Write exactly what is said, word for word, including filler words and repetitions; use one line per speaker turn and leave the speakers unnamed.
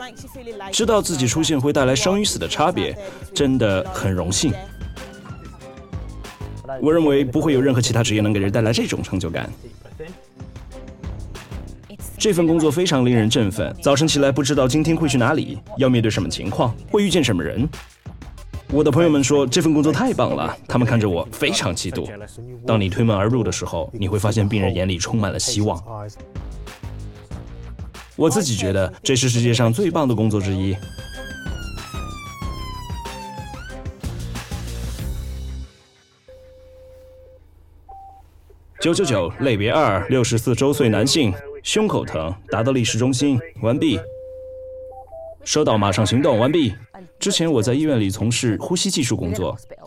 知道自己出现会带来生与死的差别，真的很荣幸。我认为不会有任何其他职业能给人带来这种成就感。这份工作非常令人振奋，早晨起来不知道今天会去哪里，要面对什么情况，会遇见什么人。我的朋友们说这份工作太棒了，他们看着我非常嫉妒。当你推门而入的时候，你会发现病人眼里充满了希望。我自己觉得这是世界上最棒的工作之一。九九九类别二，六十四周岁男性，胸口疼，达到立市中心，完毕。收到，马上行动，完毕。之前我在医院里从事呼吸技术工作，